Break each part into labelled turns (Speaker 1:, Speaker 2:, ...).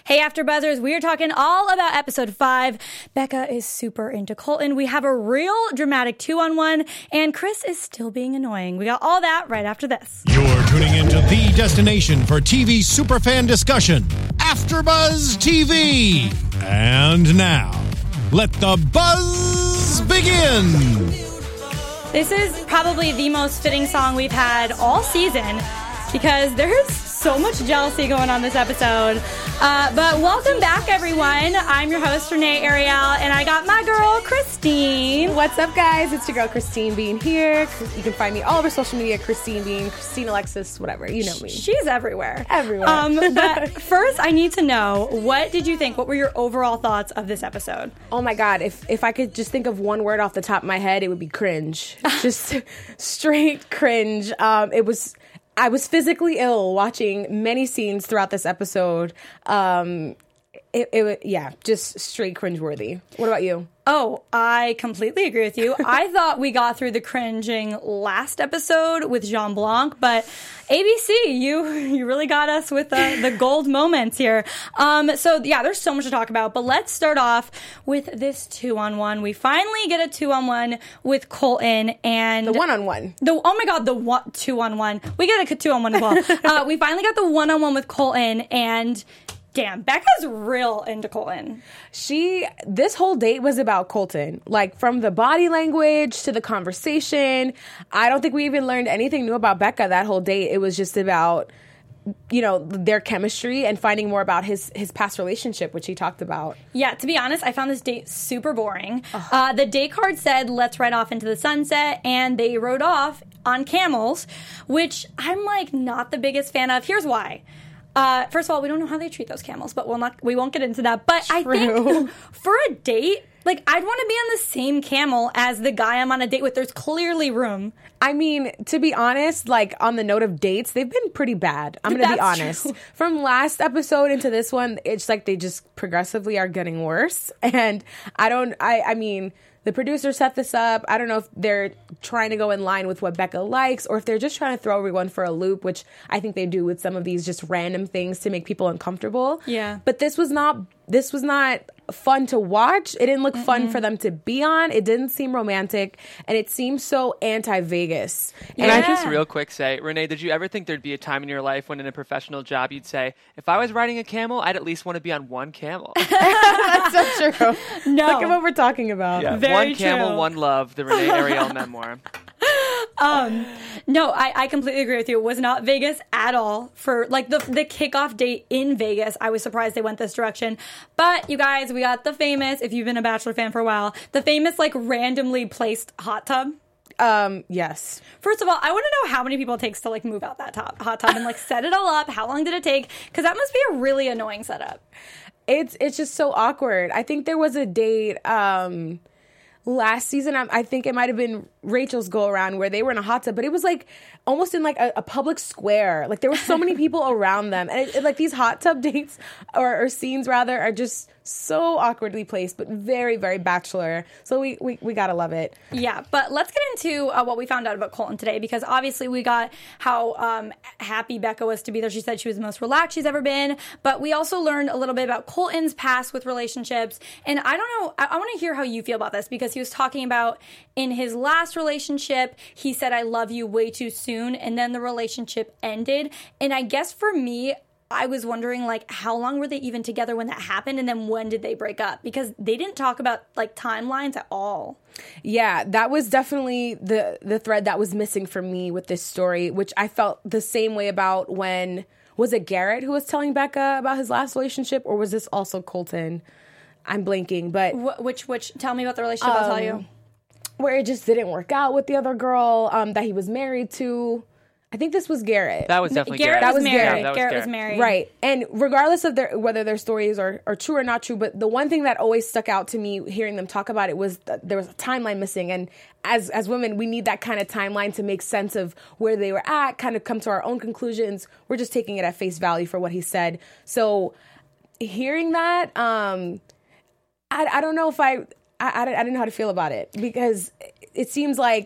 Speaker 1: Hey, AfterBuzzers, we are talking all about episode 5. Becca is super into Colton. We have a real dramatic 2-on-1, and Chris is still being annoying. We got all that right after this.
Speaker 2: You're tuning into the destination for TV superfan discussion, AfterBuzz TV. And now, let the buzz begin.
Speaker 1: This is probably the most fitting song we've had all season because there's so much jealousy going on this episode. But welcome back, everyone. I'm your host, Renee Ariel, and I got my girl, Christine.
Speaker 3: What's up, guys? It's your girl, Christine Bean here. You can find me all over social media, Christine Bean, Christine Alexis, whatever. You know me.
Speaker 1: She's everywhere.
Speaker 3: Everywhere.
Speaker 1: But first, I need to know, what did you think? What were your overall thoughts of this episode?
Speaker 3: Oh, my God. If I could just think of one word off the top of my head, it would be cringe. Just straight cringe. I was physically ill watching many scenes throughout this episode. Just straight cringeworthy. What about you?
Speaker 1: Oh, I completely agree with you. I thought we got through the cringing last episode with Jean Blanc, but ABC, you really got us with the gold moments here. There's so much to talk about, but let's start off with this 2-on-1. We finally get a 2-on-1 with Colton and
Speaker 3: the 1-on-1.
Speaker 1: The 2-on-1. We get a 2-on-1 as well. We finally got the 1-on-1 with Colton, and damn, Becca's real into Colton.
Speaker 3: This whole date was about Colton. Like, from the body language to the conversation. I don't think we even learned anything new about Becca that whole date. It was just about, their chemistry and finding more about his past relationship, which he talked about.
Speaker 1: Yeah, to be honest, I found this date super boring. The date card said, let's ride off into the sunset, and they rode off on camels, which I'm, not the biggest fan of. Here's why. First of all, we don't know how they treat those camels, but we won't get into that. But
Speaker 3: True.
Speaker 1: I think for a date, I'd want to be on the same camel as the guy I'm on a date with. There's clearly room.
Speaker 3: I mean, to be honest, on the note of dates, they've been pretty bad. I'm going to be honest.
Speaker 1: True.
Speaker 3: From last episode into this one, it's like they just progressively are getting worse. And I mean, the producer set this up. I don't know if they're trying to go in line with what Becca likes or if they're just trying to throw everyone for a loop, which I think they do with some of these just random things to make people uncomfortable.
Speaker 1: Yeah.
Speaker 3: But this was not fun to watch. It didn't look fun for them to be on. It didn't seem romantic, and it seemed so anti-Vegas.
Speaker 4: Can I just real quick say, Renee, did you ever think there'd be a time in your life when in a professional job you'd say, if I was riding a camel, I'd at least want to be on one camel?
Speaker 3: That's so true.
Speaker 1: No.
Speaker 3: Look at what we're talking about.
Speaker 4: Yeah.
Speaker 1: Very
Speaker 4: One camel,
Speaker 1: true.
Speaker 4: one love, the Renee Ariel memoir.
Speaker 1: No, I completely agree with you. It was not Vegas at all. For the kickoff date in Vegas, I was surprised they went this direction. But you guys, we got the famous, if you've been a Bachelor fan for a while, the famous randomly placed hot tub.
Speaker 3: Yes.
Speaker 1: First of all, I want to know how many people it takes to move out that hot tub and set it all up. How long did it take? Because that must be a really annoying setup.
Speaker 3: It's just so awkward. I think there was a date last season. I think it might have been Rachel's go around where they were in a hot tub, but it was almost in a public square. There were so many people around them, and these hot tub dates or scenes rather are just so awkwardly placed, but very, very Bachelor. So we gotta love it.
Speaker 1: Yeah, but let's get into what we found out about Colton today, because obviously we got how happy Becca was to be there. She said she was the most relaxed she's ever been, but we also learned a little bit about Colton's past with relationships, and I don't know, I want to hear how you feel about this, because he was talking about in his last relationship, he said, I love you way too soon, and then the relationship ended, and I guess for me, I was wondering, how long were they even together when that happened? And then when did they break up? Because they didn't talk about, timelines at all.
Speaker 3: Yeah, that was definitely the thread that was missing for me with this story, which I felt the same way about when, was it Garrett who was telling Becca about his last relationship? Or was this also Colton? I'm blanking, but...
Speaker 1: Which, tell me about the relationship, I'll tell you.
Speaker 3: Where it just didn't work out with the other girl that he was married to. I think this was Garrett.
Speaker 4: That was definitely
Speaker 1: Garrett.
Speaker 4: Garrett.
Speaker 1: Was married.
Speaker 4: Yeah,
Speaker 1: Garrett was married.
Speaker 3: Right. And regardless of whether their stories are true or not true, but the one thing that always stuck out to me hearing them talk about it was that there was a timeline missing. And as women, we need that kind of timeline to make sense of where they were at, kind of come to our own conclusions. We're just taking it at face value for what he said. So hearing that, I don't know if I didn't know how to feel about it, because it seems like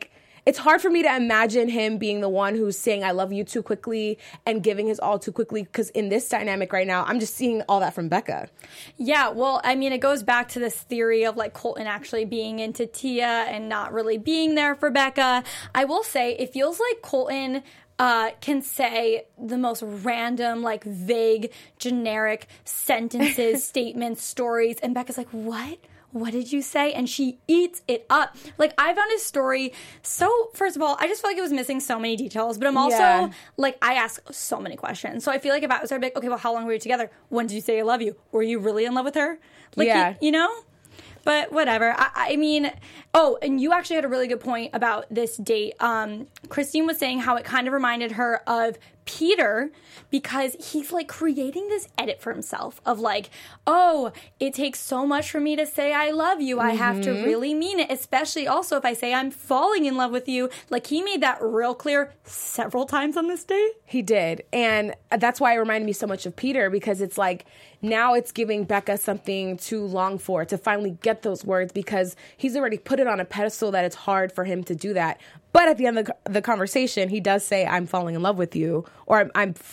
Speaker 3: it's hard for me to imagine him being the one who's saying I love you too quickly and giving his all too quickly, because in this dynamic right now, I'm just seeing all that from Becca.
Speaker 1: Yeah, well, I mean, it goes back to this theory of like Colton actually being into Tia and not really being there for Becca. I will say it feels like Colton can say the most random, like vague, generic sentences, statements, stories, and Becca's like, what? What did you say? And she eats it up. Like, I found his story so, first of all, I just felt like it was missing so many details, but I'm also, like, I ask so many questions. So I feel like if I was there, I'd be like, okay, well, how long were you together? When did you say I love you? Were you really in love with her? Like, you know? But whatever. I mean, oh, and you actually had a really good point about this date. Christine was saying how it kind of reminded her of Peter, because he's like creating this edit for himself of like, oh, it takes so much for me to say I love you. I have to really mean it, especially also if I say I'm falling in love with you. Like, he made that real clear several times on this date.
Speaker 3: He did. And that's why it reminded me so much of Peter, because it's like now it's giving Becca something to long for, to finally get those words, because he's already put it on a pedestal that it's hard for him to do that. But at the end of the conversation, he does say, I'm falling in love with you. Or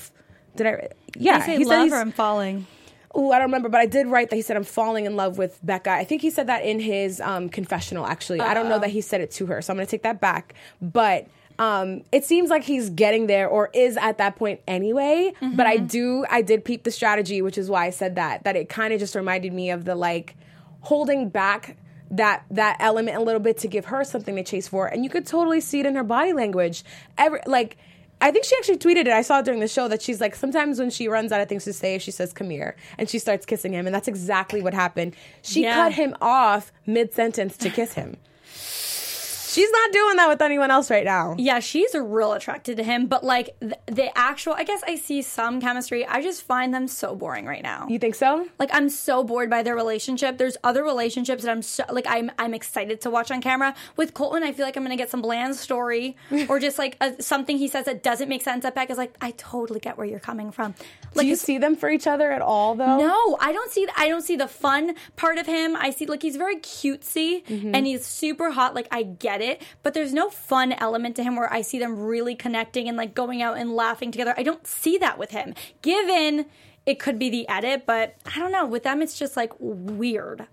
Speaker 1: He said I'm falling.
Speaker 3: Oh, I don't remember, but I did write that he said, I'm falling in love with Becca. I think he said that in his confessional, actually. I don't know that he said it to her, so I'm going to take that back. But it seems like he's getting there, or is at that point anyway. But I did peep the strategy, which is why I said that it kind of just reminded me of the, like, holding back that element a little bit to give her something to chase for. And you could totally see it in her body language. I think she actually tweeted it. I saw it during the show that she's like, sometimes when she runs out of things to say, she says, come here. And she starts kissing him. And that's exactly what happened. She cut him off mid-sentence to kiss him. She's not doing that with anyone else right now.
Speaker 1: Yeah, she's real attracted to him. But, like, the actual, I guess I see some chemistry. I just find them so boring right now.
Speaker 3: You think so?
Speaker 1: Like, I'm so bored by their relationship. There's other relationships that I'm excited to watch on camera. With Colton, I feel like I'm going to get some bland story or just, like, something he says that doesn't make sense. That Beck is like, I totally get where you're coming from. Like,
Speaker 3: do you see them for each other at all, though?
Speaker 1: No, I don't see the fun part of him. I see, like, he's very cutesy and he's super hot. Like, I get it, but there's no fun element to him where I see them really connecting and like going out and laughing together. I don't see that with him, given it could be the edit, but I don't know, with them it's just like weird.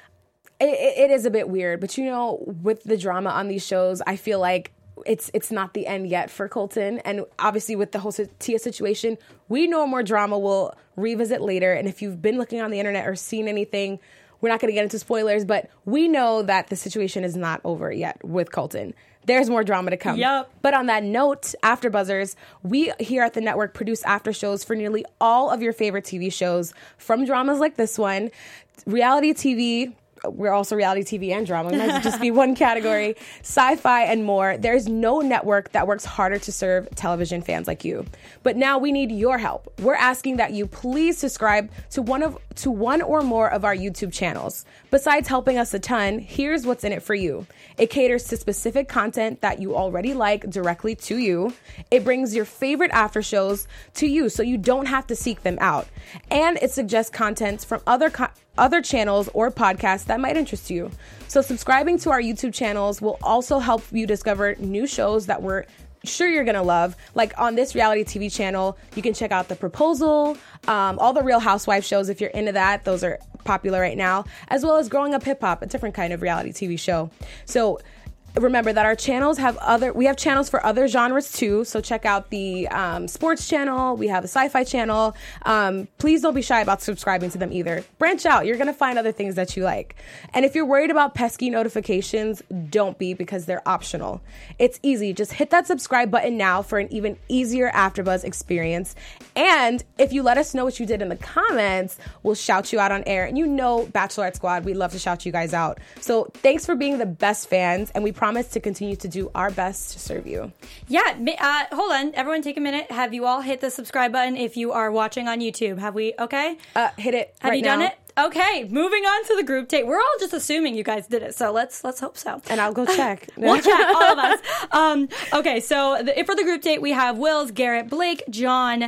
Speaker 3: It is a bit weird, but you know, with the drama on these shows, I feel like it's not the end yet for Colton. And obviously with the whole Tia situation, we know more drama we'll revisit later. And if you've been looking on the internet or seen anything, we're not going to get into spoilers, but we know that the situation is not over yet with Colton. There's more drama to come.
Speaker 1: Yep.
Speaker 3: But on that note, AfterBuzzers, we here at the network produce after shows for nearly all of your favorite TV shows, from dramas like this one, reality TV. We're also reality TV and drama. It might just be one category. Sci-fi and more. There's no network that works harder to serve television fans like you. But now we need your help. We're asking that you please subscribe to one or more of our YouTube channels. Besides helping us a ton, here's what's in it for you. It caters to specific content that you already like directly to you. It brings your favorite after shows to you so you don't have to seek them out. And it suggests content from other channels or podcasts that might interest you. So subscribing to our YouTube channels will also help you discover new shows that we're sure you're gonna love. Like on this reality TV channel, you can check out The Proposal, all the Real Housewives shows if you're into that. Those are popular right now, as well as Growing Up Hip Hop, a different kind of reality TV show. So remember that our channels we have channels for other genres too. So check out the sports channel. We have a sci-fi channel. Please don't be shy about subscribing to them either. Branch out. You're going to find other things that you like. And if you're worried about pesky notifications, don't be, because they're optional. It's easy. Just hit that subscribe button now for an even easier AfterBuzz experience. And if you let us know what you did in the comments, we'll shout you out on air. And you know, Bachelorette Squad, we love to shout you guys out. So thanks for being the best fans. And we promise to continue to do our best to serve you.
Speaker 1: Yeah, hold on. Everyone take a minute. Have you all hit the subscribe button if you are watching on YouTube? Have we? Okay.
Speaker 3: Hit it.
Speaker 1: Have you done it? Okay, moving on to the group date. We're all just assuming you guys did it, so let's hope so.
Speaker 3: And I'll go check.
Speaker 1: We'll check, all of us. Okay, so for the group date, we have Wills, Garrett, Blake, John,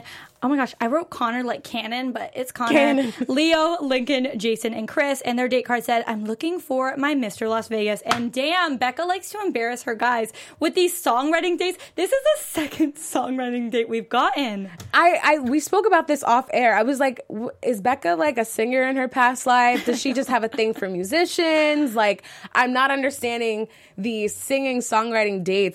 Speaker 1: Oh my gosh, I wrote Connor like Cannon, but it's Connor.
Speaker 3: Cannon.
Speaker 1: Leo, Lincoln, Jason, and Chris. And their date card said, I'm looking for my Mr. Las Vegas. And damn, Becca likes to embarrass her guys with these songwriting dates. This is the second songwriting date we've gotten.
Speaker 3: We spoke about this off air. I was like, is Becca like a singer in her past life? Does she just have a thing for musicians? Like, I'm not understanding the singing songwriting dates.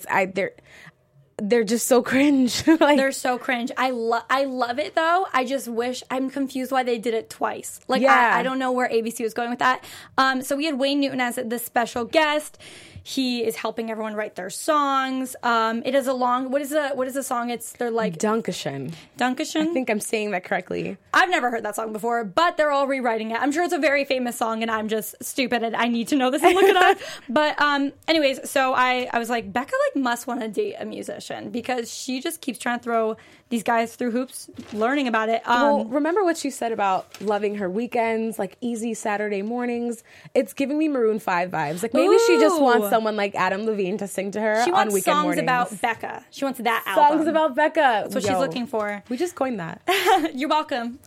Speaker 3: They're just so cringe. Like,
Speaker 1: They're so cringe. I love it though. I just wish, I'm confused why they did it twice. Like,
Speaker 3: yeah.
Speaker 1: I don't know where ABC was going with that. So we had Wayne Newton as the special guest. He is helping everyone write their songs. It is a long, what is the song? They're like
Speaker 3: Dankeschön.
Speaker 1: Dankeschön?
Speaker 3: I think I'm saying that correctly.
Speaker 1: I've never heard that song before, but they're all rewriting it. I'm sure it's a very famous song, and I'm just stupid, and I need to know this and look it up. But anyways, so I was like, Becca like must want to date a musician because she just keeps trying to throw these guys through hoops, learning about it.
Speaker 3: Well, remember what she said about loving her weekends, like easy Saturday mornings? It's giving me Maroon 5 vibes. Like maybe she just wants someone like Adam Levine to sing to her
Speaker 1: she
Speaker 3: on
Speaker 1: wants
Speaker 3: weekend
Speaker 1: songs
Speaker 3: mornings.
Speaker 1: about Becca. She wants that album.
Speaker 3: Songs about Becca.
Speaker 1: That's what she's looking for.
Speaker 3: We just coined that.
Speaker 1: You're welcome.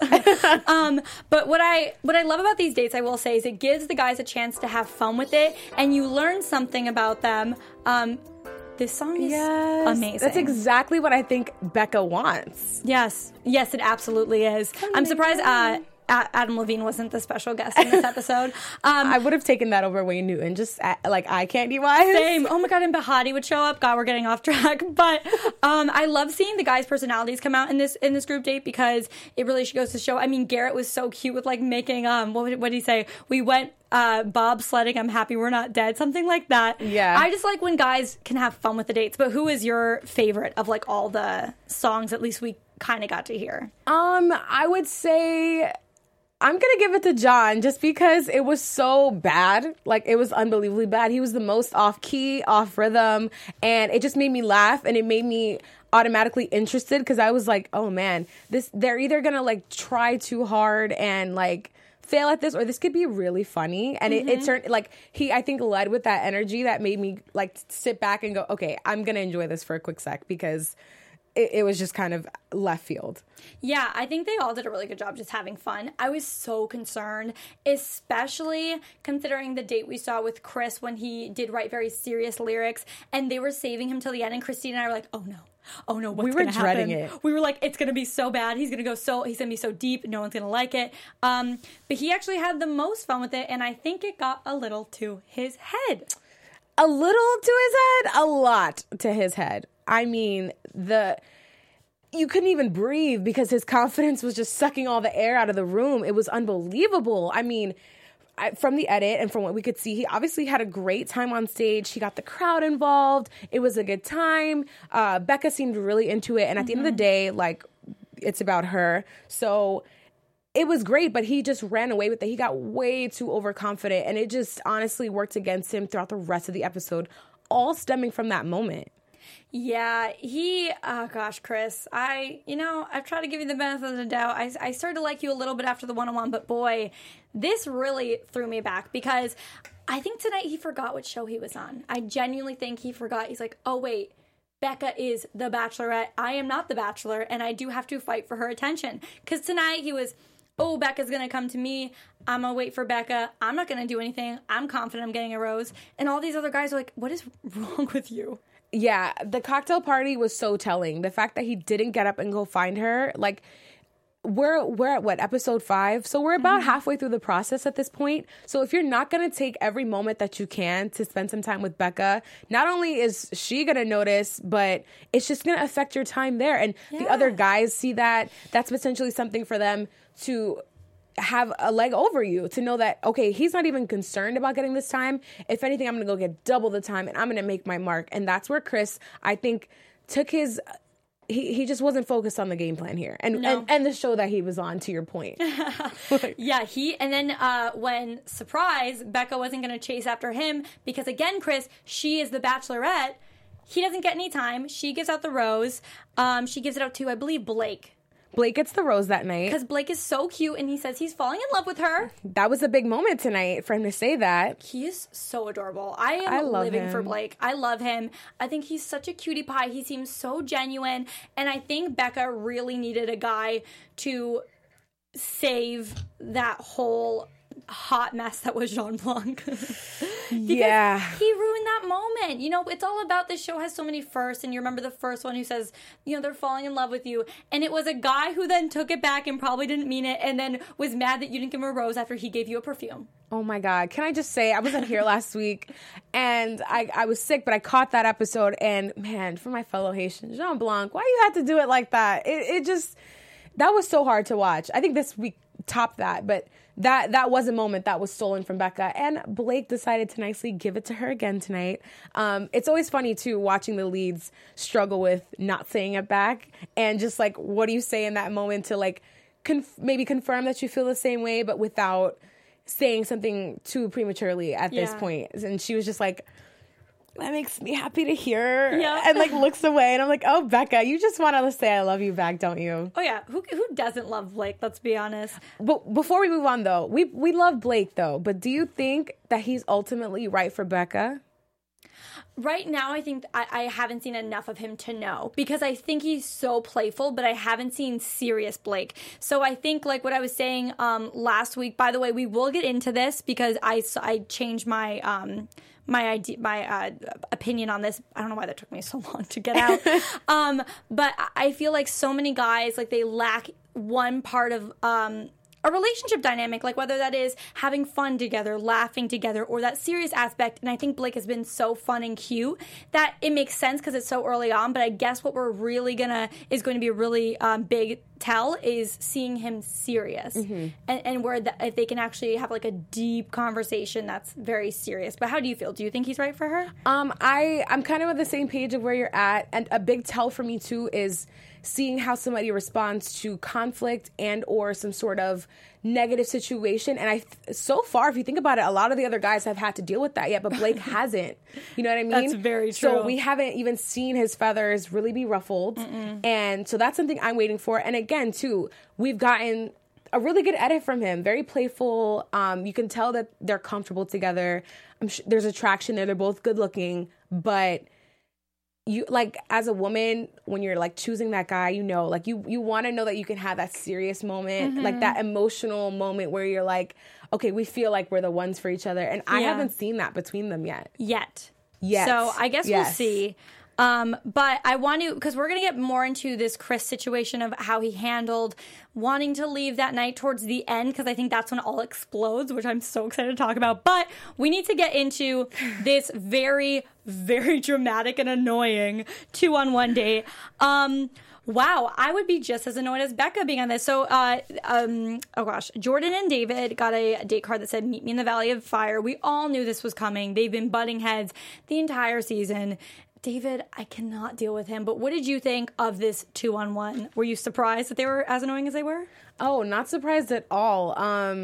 Speaker 1: But what I love about these dates, I will say, is it gives the guys a chance to have fun with it, and you learn something about them. This song is amazing.
Speaker 3: That's exactly what I think Becca wants.
Speaker 1: Yes, it absolutely is. I'm surprised Adam Levine wasn't the special guest in this episode.
Speaker 3: I would have taken that over Wayne Newton, just like eye candy wise.
Speaker 1: Same. Oh my god, and Bahati would show up. God, we're getting off track. But I love seeing the guys' personalities come out in this group date because it really goes to show. I mean, Garrett was so cute with like making what did he say? We went bobsledding. I'm happy we're not dead. Something like that.
Speaker 3: Yeah.
Speaker 1: I just like when guys can have fun with the dates. But who is your favorite of like all the songs? At least we kind of got to hear.
Speaker 3: I would say I'm going to give it to John just because it was so bad. Like, it was unbelievably bad. He was the most off key, off rhythm, and it just made me laugh, and it made me automatically interested because I was like, oh man, they're either going to like try too hard and like fail at this, or this could be really funny. And it turned like he, I think, led with that energy that made me like sit back and go, okay, I'm going to enjoy this for a quick sec because it was just kind of left field.
Speaker 1: Yeah, I think they all did a really good job just having fun. I was so concerned, especially considering the date we saw with Chris when he did write very serious lyrics and they were saving him till the end. And Christine and I were like, oh no, what's going to happen?
Speaker 3: We were dreading it.
Speaker 1: We were like, it's going to be so bad. He's going to be so deep. No one's going to like it. But he actually had the most fun with it. And I think it got a little to his head.
Speaker 3: A little to his head? A lot to his head. I mean, you couldn't even breathe because his confidence was just sucking all the air out of the room. It was unbelievable. I mean, from the edit and from what we could see, he obviously had a great time on stage. He got the crowd involved. It was a good time. Becca seemed really into it. And at the end of the day, like, it's about her. So it was great, but he just ran away with it. He got way too overconfident. And it just honestly worked against him throughout the rest of the episode, all stemming from that moment.
Speaker 1: Yeah, oh gosh, Chris, I've tried to give you the benefit of the doubt. I started to like you a little bit after the one-on-one, but boy, this really threw me back because I think tonight he forgot what show he was on. I genuinely think he forgot. He's like, oh wait, Becca is the Bachelorette. I am not the Bachelor, and I do have to fight for her attention. Because tonight he was, oh, Becca's going to come to me. I'm going to wait for Becca. I'm not going to do anything. I'm confident I'm getting a rose. And all these other guys are like, what is wrong with you?
Speaker 3: Yeah, the cocktail party was so telling. The fact that he didn't get up and go find her, like, we're at what, episode 5? So we're about halfway through the process at this point. So if you're not going to take every moment that you can to spend some time with Becca, not only is she going to notice, but it's just going to affect your time there. And the other guys see that. That's potentially something for them to have a leg over you, to know that, okay, he's not even concerned about getting this time. If anything, I'm going to go get double the time and I'm going to make my mark. And that's where Chris, I think, took his... He just wasn't focused on the game plan here. And the show that he was on, to your point.
Speaker 1: Yeah, and then when, surprise, Becca wasn't going to chase after him because, again, Chris, she is the Bachelorette. He doesn't get any time. She gives out the rose. She gives it out to, I believe, Blake.
Speaker 3: Blake gets the rose that night.
Speaker 1: Because Blake is so cute, and he says he's falling in love with her.
Speaker 3: That was a big moment tonight for him to say that.
Speaker 1: He is so adorable. I am living for Blake. I love him. I think he's such a cutie pie. He seems so genuine. And I think Becca really needed a guy to save that whole hot mess that was Jean Blanc.
Speaker 3: Yeah.
Speaker 1: He ruined that moment. You know, it's all about, this show has so many firsts, and you remember the first one who says, you know, they're falling in love with you. And it was a guy who then took it back and probably didn't mean it, and then was mad that you didn't give him a rose after he gave you a perfume.
Speaker 3: Oh my God. Can I just say, I wasn't here last week, and I was sick, but I caught that episode, and man, for my fellow Haitian, Jean Blanc, why you had to do it like that? It just, that was so hard to watch. I think this week topped that, but that was a moment that was stolen from Becca, and Blake decided to nicely give it to her again tonight. It's always funny too, watching the leads struggle with not saying it back, and just like, what do you say in that moment to like maybe confirm that you feel the same way, but without saying something too prematurely at this point. And she was just like, that makes me happy to hear. And like looks away, and I'm like, oh, Becca, you just want to say I love you back, don't you?
Speaker 1: Oh yeah, who doesn't love Blake? Let's be honest.
Speaker 3: But before we move on though, we love Blake though, but do you think that he's ultimately right for Becca?
Speaker 1: Right now, I think I haven't seen enough of him to know, because I think he's so playful, but I haven't seen serious Blake. So I think, like what I was saying last week, by the way, we will get into this because I changed my my opinion on this. I don't know why that took me so long to get out. But I feel like so many guys, like, they lack one part of a relationship dynamic, like whether that is having fun together, laughing together, or that serious aspect. And I think Blake has been so fun and cute that it makes sense because it's so early on. But I guess what we're really is going to be a really big tell is seeing him serious, and where if they can actually have like a deep conversation that's very serious. But how do you feel? Do you think he's right for her?
Speaker 3: I'm kind of on the same page of where you're at, and a big tell for me too is seeing how somebody responds to conflict and or some sort of negative situation. And so far, if you think about it, a lot of the other guys have had to deal with that yet, but Blake hasn't. You know what I mean?
Speaker 1: That's very true.
Speaker 3: So we haven't even seen his feathers really be ruffled. And so that's something I'm waiting for. And again, too, we've gotten a really good edit from him. Very playful. You can tell that they're comfortable together. I'm sure there's attraction there. They're both good looking, but you, like, as a woman, when you're like choosing that guy, you know, like you want to know that you can have that serious moment, like that emotional moment where you're like, okay, we feel like we're the ones for each other. And I haven't seen that between them yet. So
Speaker 1: I guess we'll see. But I want to, because we're going to get more into this Chris situation of how he handled wanting to leave that night towards the end, because I think that's when it all explodes, which I'm so excited to talk about. But we need to get into this very, very dramatic and annoying 2-on-1 date. Wow, I would be just as annoyed as Becca being on this. So, oh gosh, Jordan and David got a date card that said, meet me in the Valley of Fire. We all knew this was coming. They've been butting heads the entire season. David, I cannot deal with him. But what did you think of this 2-on-1? Were you surprised that they were as annoying as they were?
Speaker 3: Oh, not surprised at all.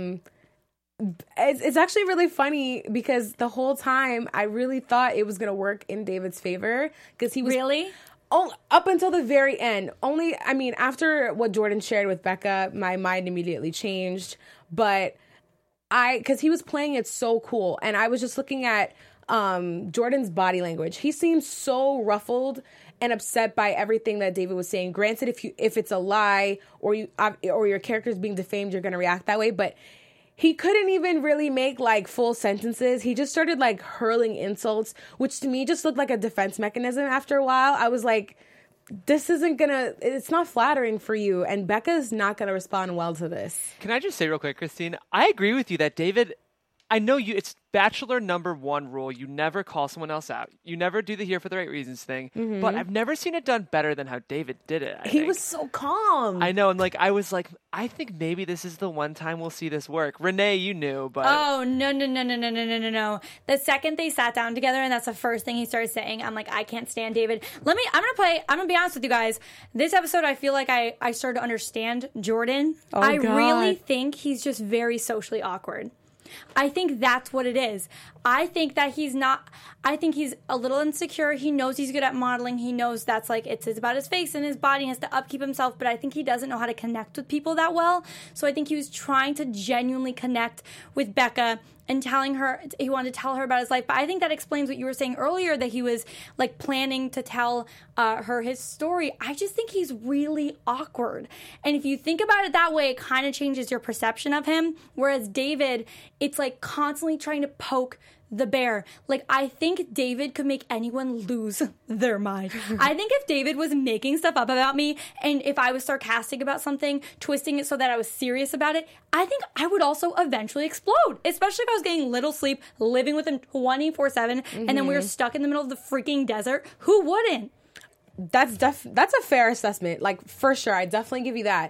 Speaker 3: It's actually really funny because the whole time I really thought it was going to work in David's favor, because he was...
Speaker 1: Really?
Speaker 3: Oh, up until the very end. After what Jordan shared with Becca, my mind immediately changed. But because he was playing it so cool, and I was just looking at Jordan's body language. He seemed so ruffled and upset by everything that David was saying. Granted, if it's a lie or your character is being defamed, you're going to react that way. But he couldn't even really make like full sentences. He just started like hurling insults, which to me just looked like a defense mechanism. After a while, I was like, it's not flattering for you, and Becca's not gonna respond well to this.
Speaker 4: Can I just say real quick, Christine, I agree with you that David, I know it's Bachelor #1 rule. You never call someone else out. You never do the here for the right reasons thing. But I've never seen it done better than how David did it.
Speaker 3: He was so calm.
Speaker 4: I know. And I was like, I think maybe this is the one time we'll see this work. Renee, you knew, but...
Speaker 1: Oh, no. The second they sat down together and that's the first thing he started saying, I'm like, I can't stand David. I'm going to be honest with you guys. This episode, I feel like I started to understand Jordan.
Speaker 3: Oh,
Speaker 1: I
Speaker 3: God.
Speaker 1: really think he's just very socially awkward. I think that's what it is. I think that he's a little insecure. He knows he's good at modeling. He knows that's like, it's about his face and his body. He has to upkeep himself, but I think he doesn't know how to connect with people that well. So I think he was trying to genuinely connect with Becca and he wanted to tell her about his life. But I think that explains what you were saying earlier, that he was like planning to tell her his story. I just think he's really awkward. And if you think about it that way, it kind of changes your perception of him. Whereas David, it's like constantly trying to poke the bear. Like, I think David could make anyone lose their mind. I think if David was making stuff up about me, and if I was sarcastic about something, twisting it so that I was serious about it, I think I would also eventually explode. Especially if I was getting little sleep, living with him 24/7, and then we were stuck in the middle of the freaking desert. Who wouldn't?
Speaker 3: That's a fair assessment. Like, for sure, I definitely give you that.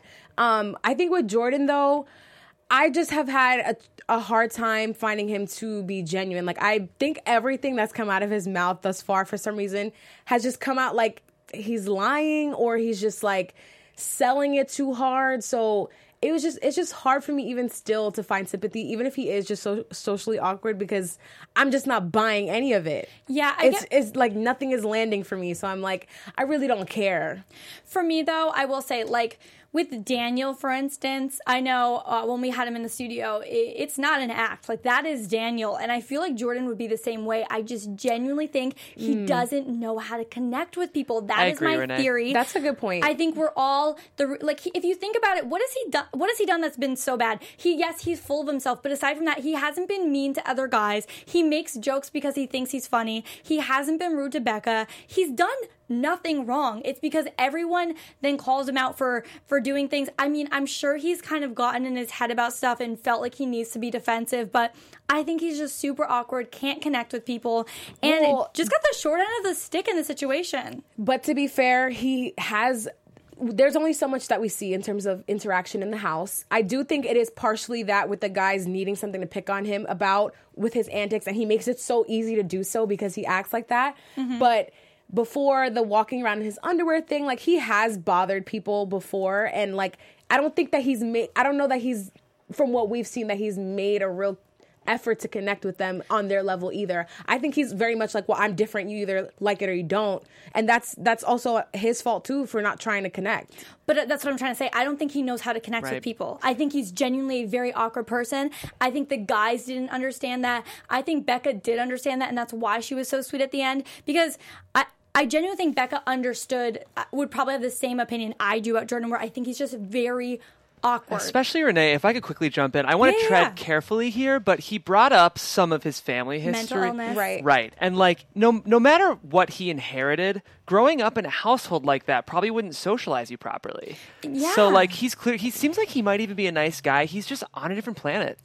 Speaker 3: I think with Jordan, though, I just have had a hard time finding him to be genuine. Like, I think everything that's come out of his mouth thus far, for some reason, has just come out like he's lying, or he's just like selling it too hard. So it's just hard for me even still to find sympathy, even if he is just so socially awkward, because I'm just not buying any of it.
Speaker 1: Yeah,
Speaker 3: it's like nothing is landing for me. So I'm like, I really don't care.
Speaker 1: For me, though, I will say, like, with Daniel, for instance, I know when we had him in the studio, it's not an act. Like, that is Daniel. And I feel like Jordan would be the same way. I just genuinely think he doesn't know how to connect with people. That is my theory.
Speaker 3: That's a good point.
Speaker 1: I think we're all, if you think about it, what has he done that's been so bad? He's full of himself. But aside from that, he hasn't been mean to other guys. He makes jokes because he thinks he's funny. He hasn't been rude to Becca. He's done nothing wrong. It's because everyone then calls him out for doing things. I mean, I'm sure he's kind of gotten in his head about stuff and felt like he needs to be defensive, but I think he's just super awkward, can't connect with people, and just got the short end of the stick in the situation.
Speaker 3: But to be fair, there's only so much that we see in terms of interaction in the house. I do think it is partially that, with the guys needing something to pick on him about with his antics, and he makes it so easy to do so because he acts like that. Mm-hmm. But before the walking around in his underwear thing, like, he has bothered people before, and like, I don't know that he's, from what we've seen, that he's made a real effort to connect with them on their level either. I think he's very much like, well, I'm different, you either like it or you don't. And that's also his fault too, for not trying to connect.
Speaker 1: But that's what I'm trying to say. I don't think he knows how to connect with people. I think he's genuinely a very awkward person. I think the guys didn't understand that. I think Becca did understand that, and that's why she was so sweet at the end, because I genuinely think Becca would probably have the same opinion I do about Jordan, where I think he's just very awkward.
Speaker 4: Especially Renee, if I could quickly jump in. I want to tread carefully here, but he brought up some of his family history.
Speaker 1: Mental illness.
Speaker 3: Right.
Speaker 4: And like, no matter what he inherited, growing up in a household like that probably wouldn't socialize you properly.
Speaker 1: Yeah.
Speaker 4: So like, he seems like he might even be a nice guy. He's just on a different planet.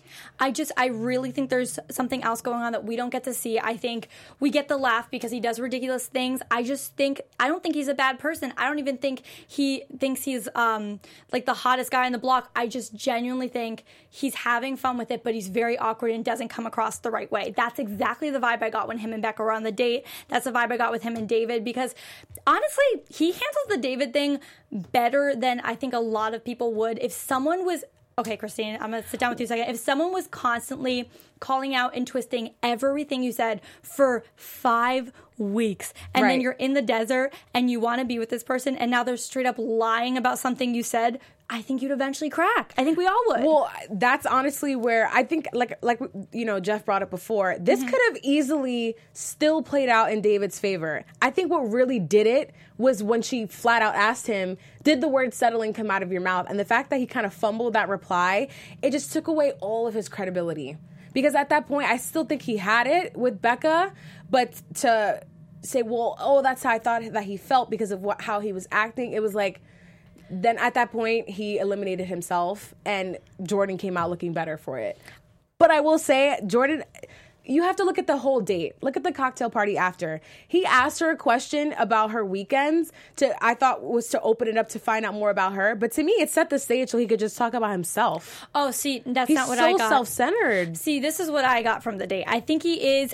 Speaker 1: I really think there's something else going on that we don't get to see. I think we get the laugh because he does ridiculous things. I don't think he's a bad person. I don't even think he thinks he's like the hottest guy on the block. I just genuinely think he's having fun with it, but he's very awkward and doesn't come across the right way. That's exactly the vibe I got when him and Becca were on the date. That's the vibe I got with him and David, because honestly, he handles the David thing better than I think a lot of people would. If someone was... Okay, Christine, I'm going to sit down with you a second. If someone was constantly calling out and twisting everything you said for 5 weeks, and then you're in the desert and you want to be with this person, and now they're straight up lying about something you said, I think you'd eventually crack. I think we all would.
Speaker 3: Well, that's honestly where I think, like you know, Jeff brought up before, this could have easily still played out in David's favor. I think what really did it was when she flat out asked him, did the word settling come out of your mouth? And the fact that he kind of fumbled that reply, it just took away all of his credibility. Because at that point, I still think he had it with Becca, but to say, well, that's how I thought that he felt because of how he was acting, it was like, then at that point, he eliminated himself, and Jordan came out looking better for it. But I will say, Jordan, you have to look at the whole date. Look at the cocktail party after. He asked her a question about her weekends I thought was to open it up to find out more about her. But to me, it set the stage so he could just talk about himself.
Speaker 1: Oh, see, that's
Speaker 3: He's
Speaker 1: not what
Speaker 3: so
Speaker 1: I got.
Speaker 3: self-centered.
Speaker 1: See, this is what I got from the date. I think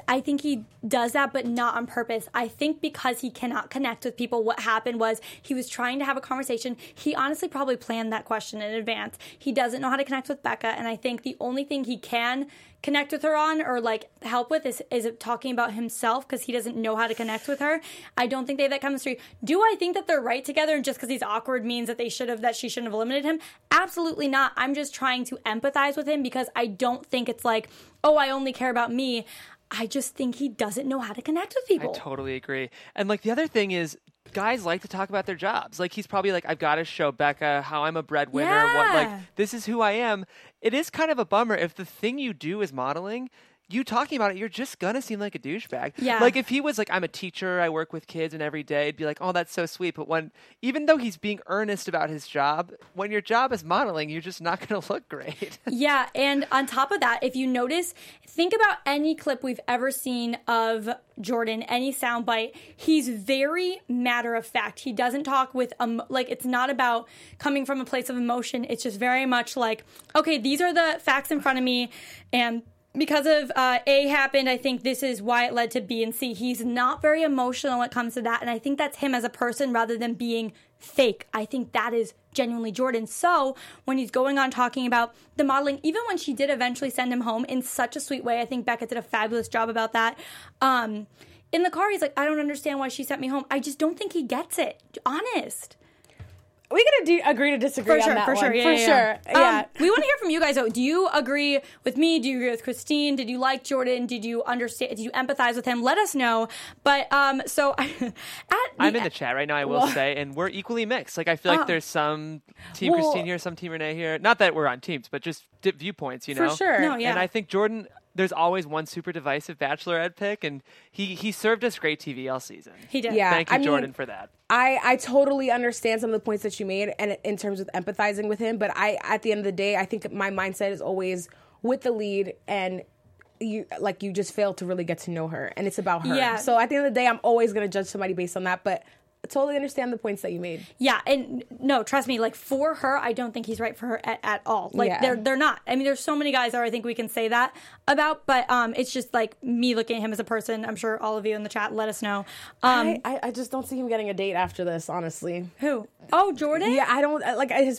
Speaker 1: he does that, but not on purpose. I think because he cannot connect with people, what happened was he was trying to have a conversation. He honestly probably planned that question in advance. He doesn't know how to connect with Becca, and I think the only thing he can connect with her on or like help with is talking about himself because he doesn't know how to connect with her. I don't think they have that chemistry. Do I think that they're right together and just because he's awkward means that she shouldn't have eliminated him? Absolutely not. I'm just trying to empathize with him because I don't think it's like, oh, I only care about me. I just think he doesn't know how to connect with people.
Speaker 4: I totally agree. And like the other thing is, guys like to talk about their jobs. Like he's probably like, I've got to show Becca how I'm a breadwinner.
Speaker 1: Yeah.
Speaker 4: This is who I am. It is kind of a bummer if the thing you do is modeling. You talking about it, you're just gonna seem like a douchebag.
Speaker 1: Yeah.
Speaker 4: Like if he was like, I'm a teacher, I work with kids, and every day, it'd be like, oh, that's so sweet. But even though he's being earnest about his job, when your job is modeling, you're just not gonna look great.
Speaker 1: Yeah, and on top of that, if you notice, think about any clip we've ever seen of Jordan, any soundbite. He's very matter of fact. He doesn't talk with like it's not about coming from a place of emotion. It's just very much like, okay, these are the facts in front of me, and because of A happened, I think this is why it led to B and C. He's not very emotional when it comes to that, and I think that's him as a person rather than being fake. I think that is genuinely Jordan. So when he's going on talking about the modeling, even when she did eventually send him home in such a sweet way, I think Becca did a fabulous job about that. In the car, he's like, I don't understand why she sent me home. I just don't think he gets it. Honest.
Speaker 3: We gotta agree to disagree on that
Speaker 1: for
Speaker 3: one.
Speaker 1: sure.
Speaker 3: Yeah.
Speaker 1: We want to hear from you guys, though. Do you agree with me? Do you agree with Christine? Did you like Jordan? Did you understand? Did you empathize with him? Let us know. But I'm
Speaker 4: in the chat right now, I will say, and we're equally mixed. Like I feel like there's some team Christine here, some team Renee here. Not that we're on teams, but just viewpoints, you know?
Speaker 3: For sure.
Speaker 1: No, yeah.
Speaker 4: And I think Jordan, there's always one super divisive Bachelorette pick, and he served us great TV all season.
Speaker 1: He did.
Speaker 3: Yeah.
Speaker 4: Thank you, Jordan, for that.
Speaker 3: I totally understand some of the points that you made and in terms of empathizing with him, but at the end of the day, I think my mindset is always with the lead and you just fail to really get to know her and it's about her.
Speaker 1: Yeah.
Speaker 3: So at the end of the day, I'm always going to judge somebody based on that, but I totally understand the points that you made.
Speaker 1: Yeah, and no, trust me, like for her, I don't think he's right for her at all. Like they're not. I mean, there's so many guys that I think we can say that about, but it's just like me looking at him as a person. I'm sure all of you in the chat let us know.
Speaker 3: I just don't see him getting a date after this, honestly.
Speaker 1: Who? Oh, Jordan?
Speaker 3: Yeah, I don't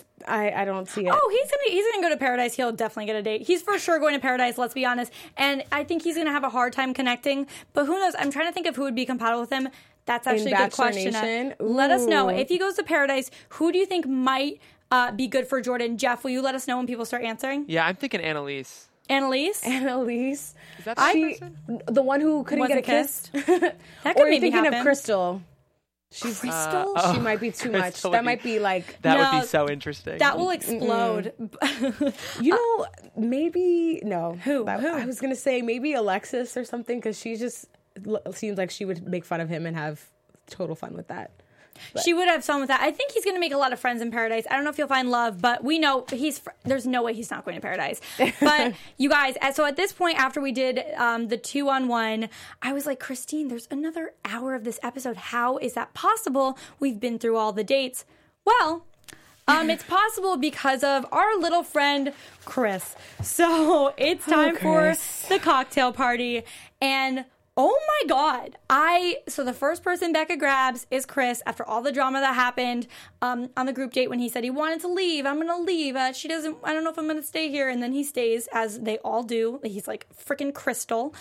Speaker 3: I don't see it.
Speaker 1: Oh, he's gonna go to Paradise. He'll definitely get a date. He's for sure going to Paradise, let's be honest. And I think he's gonna have a hard time connecting. But who knows? I'm trying to think of who would be compatible with him. That's actually a good question. Let us know. If he goes to Paradise, who do you think might be good for Jordan? Jeff, will you let us know when people start answering?
Speaker 4: Yeah, I'm thinking Annalise.
Speaker 1: Annalise?
Speaker 4: Is that the person?
Speaker 3: The one who couldn't
Speaker 1: Wasn't
Speaker 3: get a kiss?
Speaker 1: That could
Speaker 3: Or are
Speaker 1: maybe
Speaker 3: you thinking
Speaker 1: happen.
Speaker 3: of Crystal?
Speaker 1: Crystal?
Speaker 3: She might be too much.
Speaker 4: Crystal
Speaker 3: That
Speaker 4: would
Speaker 3: might be like...
Speaker 4: That
Speaker 1: No,
Speaker 4: would be so interesting.
Speaker 1: That will explode.
Speaker 3: You know, maybe... No.
Speaker 1: Who?
Speaker 3: I was going to say maybe Alexis or something because she just seems like she would make fun of him and have total fun with that. But.
Speaker 1: She would have fun with that. I think he's going to make a lot of friends in Paradise. I don't know if he'll find love, but we know there's no way he's not going to Paradise. But you guys, so at this point, after we did the 2-on-1, I was like, Christine, there's another hour of this episode. How is that possible? We've been through all the dates. Well, it's possible because of our little friend, Chris. So it's time for the cocktail party. And oh my God. So the first person Becca grabs is Chris after all the drama that happened on the group date when he said he wanted to leave. I'm going to leave. I don't know if I'm going to stay here. And then he stays, as they all do. He's like freaking Crystal.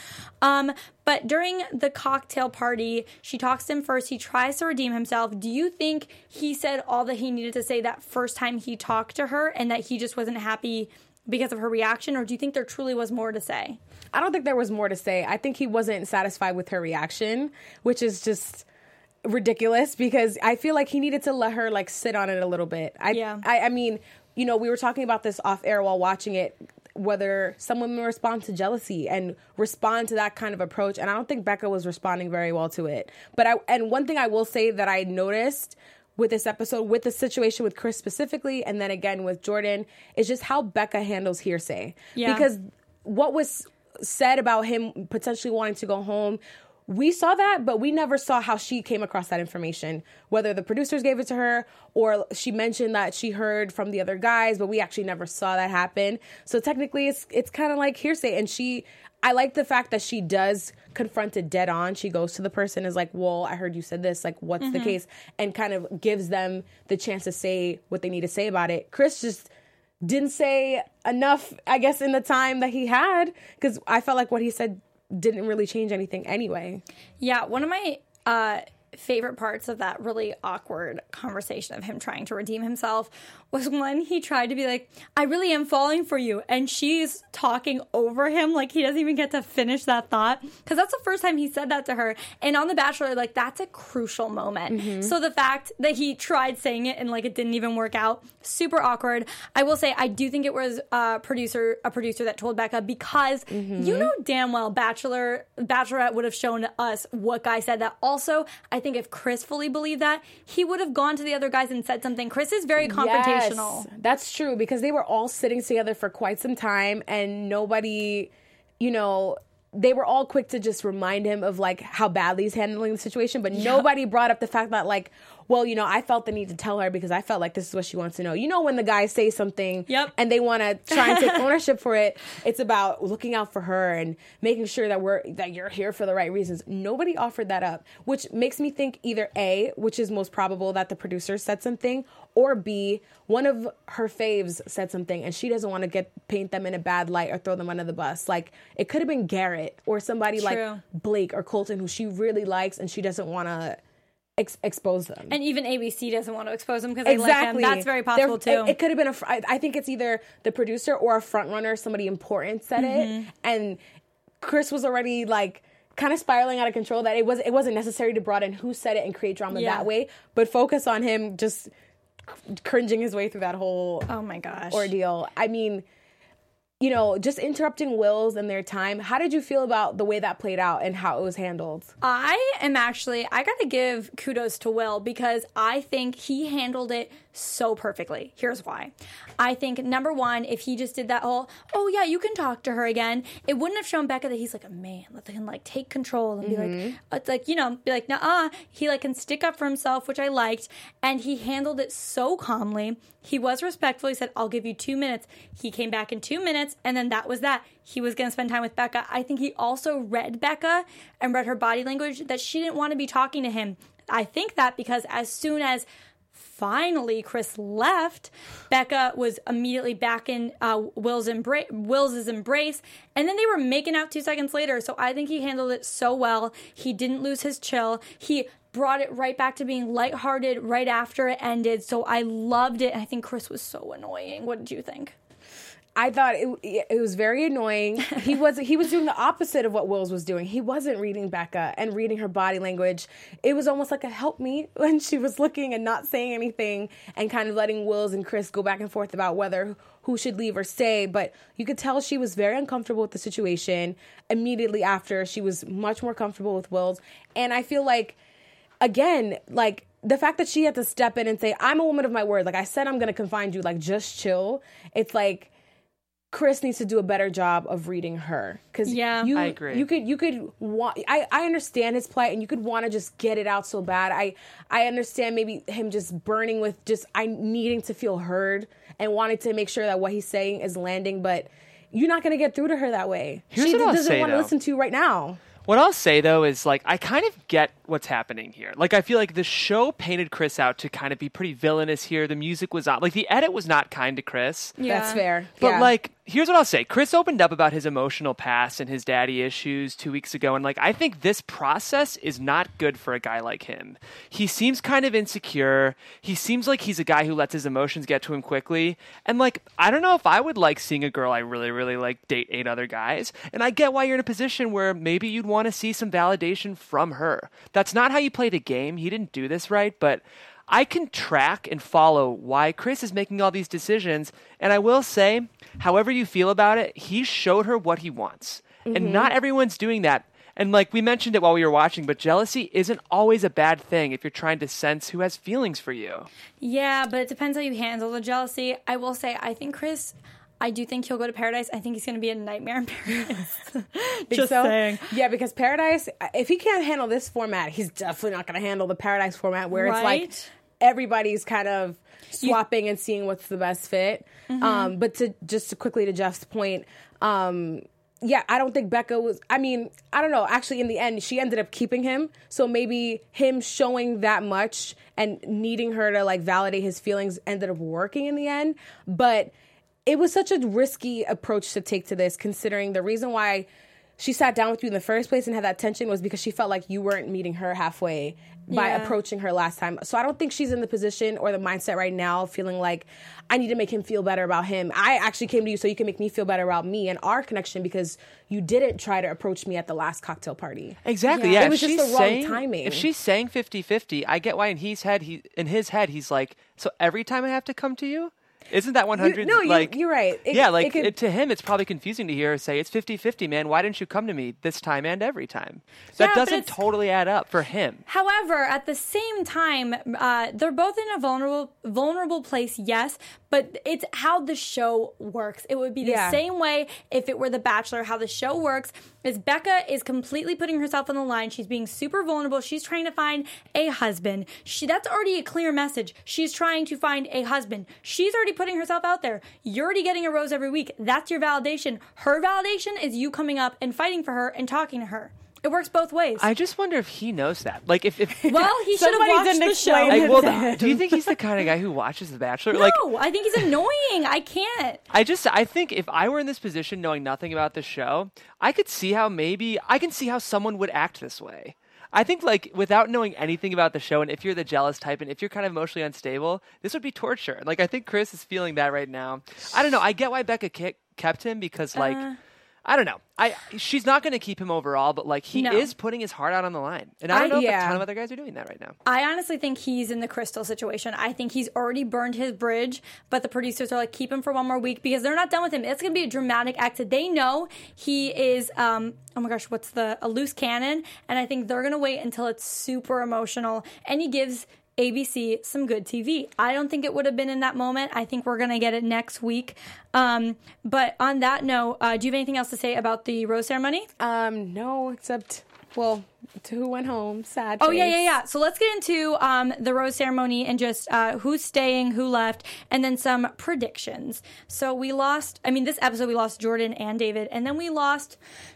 Speaker 1: But during the cocktail party, she talks to him first. He tries to redeem himself. Do you think he said all that he needed to say that first time he talked to her and that he just wasn't happy because of her reaction? Or do you think there truly was more to say?
Speaker 3: I don't think there was more to say. I think he wasn't satisfied with her reaction, which is just ridiculous because I feel like he needed to let her like sit on it a little bit. I mean, you know, we were talking about this off air while watching it, whether someone will respond to jealousy and respond to that kind of approach. And I don't think Becca was responding very well to it. And one thing I will say that I noticed with this episode, with the situation with Chris specifically, and then again with Jordan, is just how Becca handles hearsay.
Speaker 1: Yeah.
Speaker 3: Because what was said about him potentially wanting to go home, we saw that, but we never saw how she came across that information, whether the producers gave it to her or she mentioned that she heard from the other guys, but we actually never saw that happen. So technically it's kind of like hearsay. And I like the fact that she does confront it dead on. She goes to the person, is like, well, I heard you said this, like, what's the case? And kind of gives them the chance to say what they need to say about it. Chris just didn't say enough, I guess, in the time that he had, because I felt like what he said didn't really change anything anyway.
Speaker 1: Yeah, one of my favorite parts of that really awkward conversation of him trying to redeem himself was when he tried to be like, I really am falling for you. And she's talking over him like he doesn't even get to finish that thought. Because that's the first time he said that to her. And on The Bachelor, like, that's a crucial moment. So the fact that he tried saying it and, like, it didn't even work out, super awkward. I will say, I do think it was a producer that told Becca, because you know damn well Bachelorette would have shown us what guy said that. Also, I think if Chris fully believed that, he would have gone to the other guys and said something. Chris is very confrontational.
Speaker 3: Yes, that's true, because they were all sitting together for quite some time and nobody, you know, they were all quick to just remind him of, like, how badly he's handling the situation, but nobody brought up the fact that, like, well, you know, I felt the need to tell her because I felt like this is what she wants to know. You know, when the guys say something and they want to try and take ownership for it, it's about looking out for her and making sure that you're here for the right reasons. Nobody offered that up, which makes me think either A, which is most probable that the producer said something, or B, one of her faves said something and she doesn't want to paint them in a bad light or throw them under the bus. Like, it could have been Garrett or somebody like Blake or Colton, who she really likes and she doesn't want to expose them.
Speaker 1: And even ABC doesn't want to expose them because they like him. That's very possible too.
Speaker 3: It could have been I think it's either the producer or a front runner, somebody important said it, and Chris was already, like, kind of spiraling out of control, that it wasn't necessary to broaden who said it and create drama that way, but focus on him just cringing his way through that whole ordeal. I mean, you know, just interrupting Wills and their time. How did you feel about the way that played out and how it was handled? I
Speaker 1: got to give kudos to Will, because I think he handled it so perfectly. Here's why. I think, number one, if he just did that whole, oh yeah, you can talk to her again, it wouldn't have shown Becca that he's like a man, that can, like, take control and be like, it's like, you know, be like, nah, he, like, can stick up for himself, which I liked, and he handled it so calmly. He was respectful. He said, I'll give you 2 minutes. He came back in 2 minutes, and then that was that. He was going to spend time with Becca. I think he also read Becca and read her body language, that she didn't want to be talking to him. I think that because as soon as finally Chris left, Becca was immediately back in Will's embrace, and then they were making out 2 seconds later. So I think he handled it so well. He didn't lose his chill. He brought it right back to being lighthearted right after it ended. So I loved it. I think Chris was so annoying. What did you think?
Speaker 3: I thought it was very annoying. He was doing the opposite of what Wills was doing. He wasn't reading Becca and reading her body language. It was almost like a help me when she was looking and not saying anything and kind of letting Wills and Chris go back and forth about who should leave or stay. But you could tell she was very uncomfortable with the situation. Immediately after, she was much more comfortable with Wills. And I feel like, again, like, the fact that she had to step in and say, I'm a woman of my word. Like, I said, I'm going to confine you. Like, just chill. It's like, Chris needs to do a better job of reading her. Because
Speaker 4: I agree.
Speaker 3: I understand his plight, and you could want to just get it out so bad. I understand maybe him just burning with needing to feel heard and wanting to make sure that what he's saying is landing, but you're not going to get through to her that way. She doesn't want to listen to you right now.
Speaker 4: What I'll say, though, is, like, I kind of get what's happening here. Like, I feel like the show painted Chris out to kind of be pretty villainous here. The music was not, like, the edit was not kind to Chris.
Speaker 3: Yeah. That's fair.
Speaker 4: But, like, here's what I'll say. Chris opened up about his emotional past and his daddy issues 2 weeks ago. And, like, I think this process is not good for a guy like him. He seems kind of insecure. He seems like he's a guy who lets his emotions get to him quickly. And, like, I don't know if I would like seeing a girl I really, really like date 8 other guys. And I get why you're in a position where maybe you'd want to see some validation from her. That's not how you play the game. He didn't do this right, but I can track and follow why Chris is making all these decisions. And I will say, however you feel about it, he showed her what he wants. And not everyone's doing that. And, like, we mentioned it while we were watching, but jealousy isn't always a bad thing if you're trying to sense who has feelings for you.
Speaker 1: Yeah, but it depends how you handle the jealousy. I will say, I think Chris I do think he'll go to Paradise. I think he's going to be a nightmare in Paradise.
Speaker 3: Just saying. Yeah, because Paradise, if he can't handle this format, he's definitely not going to handle the Paradise format where it's like everybody's kind of swapping and seeing what's the best fit. But to quickly to Jeff's point, yeah, I don't think Becca was, I mean, I don't know. Actually, in the end, she ended up keeping him. So maybe him showing that much and needing her to like validate his feelings ended up working in the end. But it was such a risky approach to take to this, considering the reason why she sat down with you in the first place and had that tension was because she felt like you weren't meeting her halfway by approaching her last time. So I don't think she's in the position or the mindset right now feeling like I need to make him feel better about him. I actually came to you so you can make me feel better about me and our connection because you didn't try to approach me at the last cocktail party.
Speaker 4: Exactly, yeah.
Speaker 3: It was just the wrong timing.
Speaker 4: If she's saying 50-50, I get why in his head, he's like, so every time I have to come to you? Isn't that 100?
Speaker 3: You're right.
Speaker 4: To him, it's probably confusing to hear her say, it's 50-50, man. Why didn't you come to me this time and every time? That doesn't totally add up for him.
Speaker 1: However, at the same time, they're both in a vulnerable place, yes, but it's how the show works. It would be the same way if it were The Bachelor. How the show works is Becca is completely putting herself on the line. She's being super vulnerable. She's trying to find a husband. That's already a clear message. She's trying to find a husband. She's already putting herself out there. You're already getting a rose every week. That's your validation. Her validation is you coming up and fighting for her and talking to her. It works both ways.
Speaker 4: I just wonder if he knows that. Like, if
Speaker 1: well, he should have watched the show.
Speaker 4: Do you think he's the kind of guy who watches The Bachelor?
Speaker 1: No, I think he's annoying. I can't.
Speaker 4: I think if I were in this position, knowing nothing about the show, I can see how someone would act this way. I think, like, without knowing anything about the show, and if you're the jealous type, and if you're kind of emotionally unstable, this would be torture. Like, I think Chris is feeling that right now. I don't know. I get why Becca kept him because, like, I don't know. She's not going to keep him overall, but like he is putting his heart out on the line. And I don't know if a ton of other guys are doing that right now.
Speaker 1: I honestly think he's in the Crystal situation. I think he's already burned his bridge, but the producers are like, keep him for one more week because they're not done with him. It's going to be a dramatic exit. They know he is, oh my gosh, a loose cannon. And I think they're going to wait until it's super emotional. And he gives ABC some good TV. I don't think it would have been in that moment. I think we're going to get it next week. But on that note, do you have anything else to say about the rose ceremony?
Speaker 3: No, except, well, to who went home. Sad
Speaker 1: Oh,
Speaker 3: face.
Speaker 1: yeah. So let's get into the rose ceremony and just who's staying, who left, and then some predictions. So this episode we lost Jordan and David, and then we lost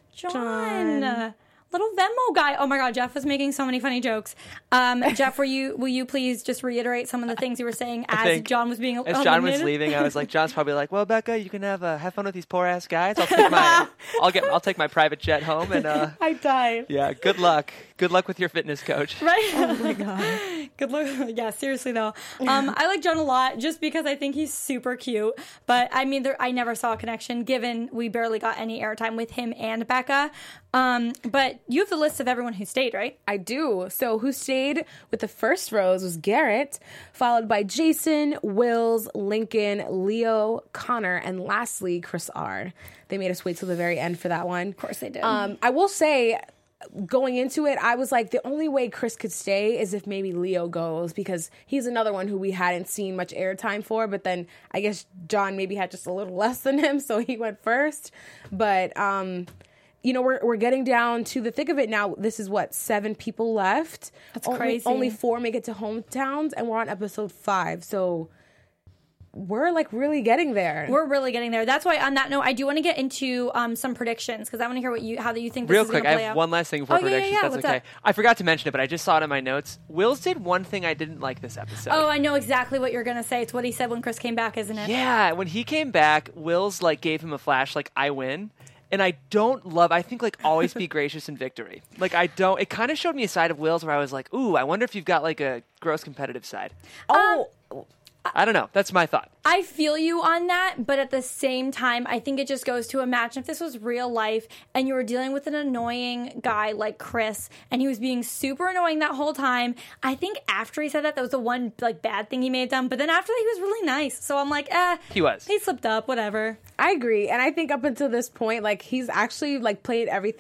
Speaker 1: John. Little Venmo guy. Oh my God, Jeff was making so many funny jokes. Jeff, will you please just reiterate some of the things you were saying as John was being eliminated?
Speaker 4: As John was leaving, I was like, John's probably like, well, Becca, you can have fun with these poor ass guys. I'll take my private jet home and
Speaker 3: I died.
Speaker 4: Yeah, good luck. Good luck with your fitness coach.
Speaker 1: Right?
Speaker 3: Oh my God.
Speaker 1: Good luck. Yeah, seriously though. I like John a lot just because I think he's super cute. But I mean, I never saw a connection given we barely got any airtime with him and Becca. But you have the list of everyone who stayed, right?
Speaker 3: I do. So who stayed with the first rose was Garrett, followed by Jason, Wills, Lincoln, Leo, Connor, and lastly, Chris R. They made us wait till the very end for that one.
Speaker 1: Of course they did.
Speaker 3: I will say, going into it, I was like, the only way Chris could stay is if maybe Leo goes, because he's another one who we hadn't seen much airtime for, but then I guess John maybe had just a little less than him, so he went first. But we're getting down to the thick of it now. This is 7 people left.
Speaker 1: That's crazy.
Speaker 3: Only 4 make it to hometowns, and we're on episode 5. So we're like really getting there.
Speaker 1: We're really getting there. That's why on that note, I do want to get into some predictions because I want to hear how you think this
Speaker 4: real
Speaker 1: is
Speaker 4: quick.
Speaker 1: Play
Speaker 4: I have
Speaker 1: out.
Speaker 4: one last thing before predictions.
Speaker 1: Yeah.
Speaker 4: That's
Speaker 1: What's
Speaker 4: okay.
Speaker 1: up?
Speaker 4: I forgot to mention it, but I just saw it in my notes. Wills did one thing I didn't like this episode.
Speaker 1: Oh, I know exactly what you're gonna say. It's what he said when Chris came back, isn't it?
Speaker 4: Yeah, when he came back, Wills gave him a flash I win. And I think always be gracious in victory. It kind of showed me a side of Wills where I was like, ooh, I wonder if you've got a gross competitive side. I don't know. That's my thought.
Speaker 1: I feel you on that, but at the same time, I think it just goes to imagine if this was real life and you were dealing with an annoying guy like Chris and he was being super annoying that whole time. I think after he said that was the one bad thing he may have done, but then after that he was really nice. So I'm like, he slipped up, whatever.
Speaker 3: I agree. And I think up until this point, he's actually played everything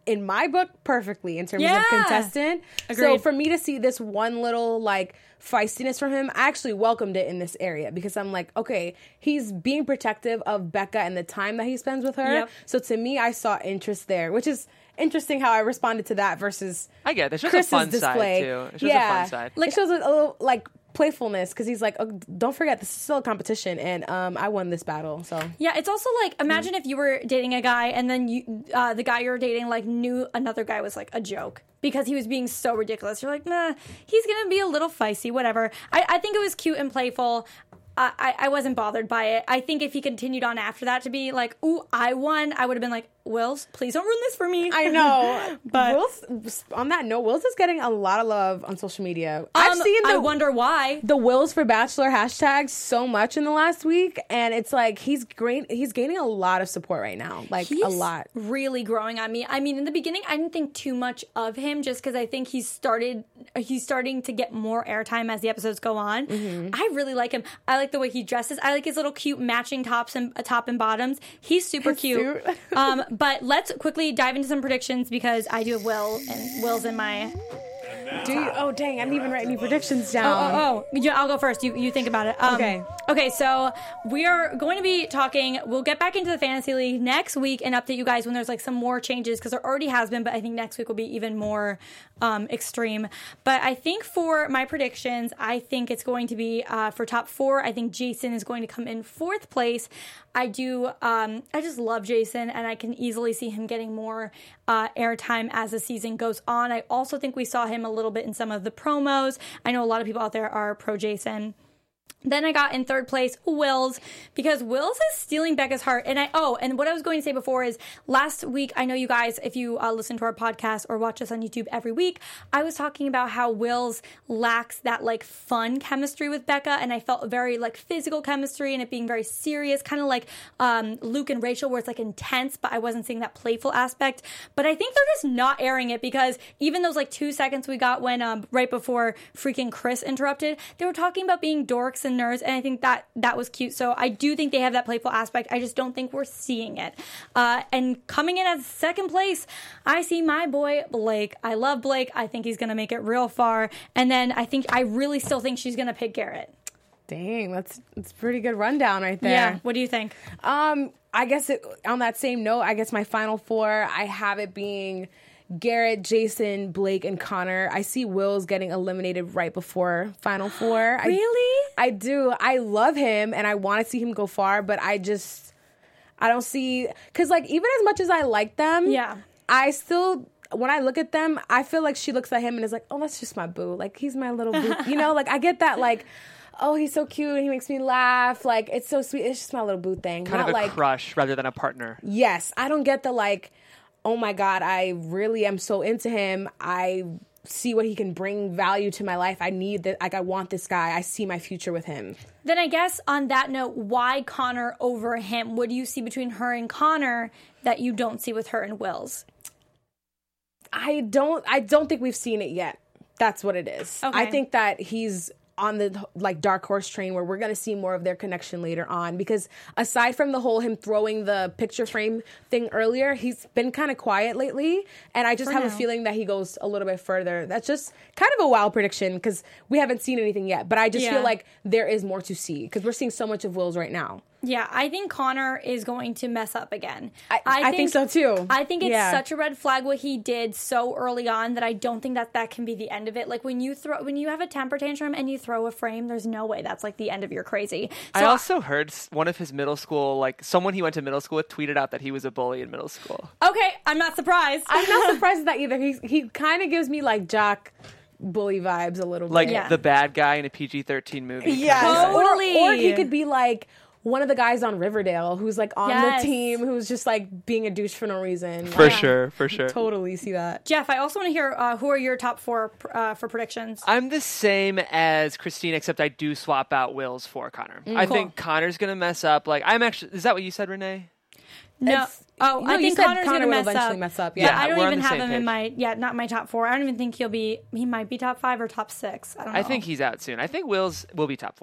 Speaker 3: in my book, perfectly in terms
Speaker 1: Yeah.
Speaker 3: of contestant. So
Speaker 1: Agreed.
Speaker 3: for me to see this one little like feistiness from him, I actually welcomed it in this area because I'm like, okay, he's being protective of Becca and the time that he spends with her.
Speaker 1: Yep.
Speaker 3: So to me, I saw interest there, which is interesting how I responded to that versus
Speaker 4: I get it. There's just
Speaker 3: Chris's
Speaker 4: a fun
Speaker 3: display.
Speaker 4: side too. It's just a fun side.
Speaker 3: Like, it shows a little like playfulness because he's like, oh, don't forget this is still a competition and I won this battle. So
Speaker 1: Yeah, it's also like, imagine if you were dating a guy and then you, the guy you were dating like knew another guy was like a joke because he was being so ridiculous. You're like, nah, he's gonna be a little feisty, whatever. I think it was cute and playful. I wasn't bothered by it. I think if he continued on after that to be like, ooh, I won, I would have been like, Wills, please don't ruin this for me.
Speaker 3: I know.
Speaker 1: But-
Speaker 3: Will's, on that note, Will's is getting a lot of love on social media. I've seen
Speaker 1: I wonder why.
Speaker 3: the Wills for Bachelor hashtag so much in the last week, and it's like he's great. He's gaining a lot of support right now, like
Speaker 1: He's
Speaker 3: a lot.
Speaker 1: really growing on me. I mean, in the beginning, I didn't think too much of him just because I think he's starting to get more airtime as the episodes go on.
Speaker 3: Mm-hmm.
Speaker 1: I really like him. I like the way he dresses. I like his little cute matching tops and top and bottoms. He's super
Speaker 3: His
Speaker 1: cute.
Speaker 3: suit.
Speaker 1: But let's quickly dive into some predictions because I do have Will's in my.
Speaker 3: Do you? Oh dang! I didn't even write any predictions down.
Speaker 1: I'll go first. You think about it.
Speaker 3: Okay.
Speaker 1: Okay, so we are going to be talking. We'll get back into the Fantasy League next week and update you guys when there's like some more changes because there already has been, but I think next week will be even more extreme. But I think for my predictions, I think it's going to be for top 4. I think Jason is going to come in 4th place. I just love Jason, and I can easily see him getting more airtime as the season goes on. I also think we saw him a little bit in some of the promos. I know a lot of people out there are pro Jason. Then I got in 3rd place Wills because Wills is stealing Becca's heart. And what I was going to say before is last week, I know you guys, if you listen to our podcast or watch us on YouTube every week, I was talking about how Wills lacks that like fun chemistry with Becca. And I felt very like physical chemistry and it being very serious, kind of like Luke and Rachel where it's like intense, but I wasn't seeing that playful aspect. But I think they're just not airing it because even those like 2 seconds we got when right before freaking Chris interrupted, they were talking about being dorks and nerds, and I think that was cute. So I do think they have that playful aspect. I just don't think we're seeing it. And coming in as 2nd place, I see my boy Blake. I love Blake. I think he's going to make it real far. And then I really still think she's going to pick Garrett.
Speaker 3: Dang, that's pretty good rundown right there.
Speaker 1: Yeah. What do you think?
Speaker 3: I guess on that same note, I guess my final 4, I have it being Garrett, Jason, Blake, and Connor. I see Wills getting eliminated right before final 4.
Speaker 1: Really?
Speaker 3: I do. I love him, and I want to see him go far, but I don't see... Because, like, even as much as I like them,
Speaker 1: Yeah.
Speaker 3: I still... When I look at them, I feel like she looks at him and is like, oh, that's just my boo. Like, he's my little boo. You know? Like, I get that, like... Oh, he's so cute. He makes me laugh. Like, it's so sweet. It's just my little boo thing.
Speaker 4: Kind
Speaker 3: Not
Speaker 4: of a
Speaker 3: like,
Speaker 4: crush rather than a partner.
Speaker 3: yes, I don't get the like, oh my God, I really am so into him. I see what he can bring value to my life. I need that. Like, I want this guy. I see my future with him.
Speaker 1: Then I guess on that note, why Connor over him? What do you see between her and Connor that you don't see with her and Wills?
Speaker 3: I don't think we've seen it yet. That's what it is.
Speaker 1: Okay.
Speaker 3: I think that he's on the like dark horse train where we're going to see more of their connection later on, because aside from the whole him throwing the picture frame thing earlier, he's been kind of quiet lately, and I just have a feeling that he goes a little bit further. That's just kind of a wild prediction because we haven't seen anything yet, but I just feel like there is more to see because we're seeing so much of Wills right now.
Speaker 1: Yeah, I think Connor is going to mess up again.
Speaker 3: I think so too.
Speaker 1: I think it's such a red flag what he did so early on that I don't think that can be the end of it. Like when you have a temper tantrum and you throw a frame, there's no way that's like the end of your crazy. So
Speaker 4: I also heard one of his middle school, like someone he went to middle school with, tweeted out that he was a bully in middle school.
Speaker 1: Okay, I'm not surprised.
Speaker 3: I'm not surprised at that either. He kind of gives me like Jock bully vibes a little bit.
Speaker 4: Like the bad guy in a PG-13 movie.
Speaker 3: Yeah,
Speaker 1: Totally.
Speaker 3: Or he could be like one of the guys on Riverdale who's like on the team who's just like being a douche for no reason.
Speaker 4: For sure.
Speaker 3: Totally see that.
Speaker 1: Jeff, I also want to hear who are your top 4 for predictions?
Speaker 4: I'm the same as Christine, except I do swap out Wills for Connor. I think Connor's going to mess up. Like, is that what you said, Renee?
Speaker 1: No. I think Connor's going to
Speaker 3: will eventually mess up. Yeah,
Speaker 1: I don't
Speaker 4: we're on
Speaker 1: even
Speaker 4: the
Speaker 1: have
Speaker 4: same
Speaker 1: him
Speaker 4: page.
Speaker 1: in not my top 4. I don't even think he might be top 5 or top 6. I don't know.
Speaker 4: I think he's out soon. I think Wills will be top 4.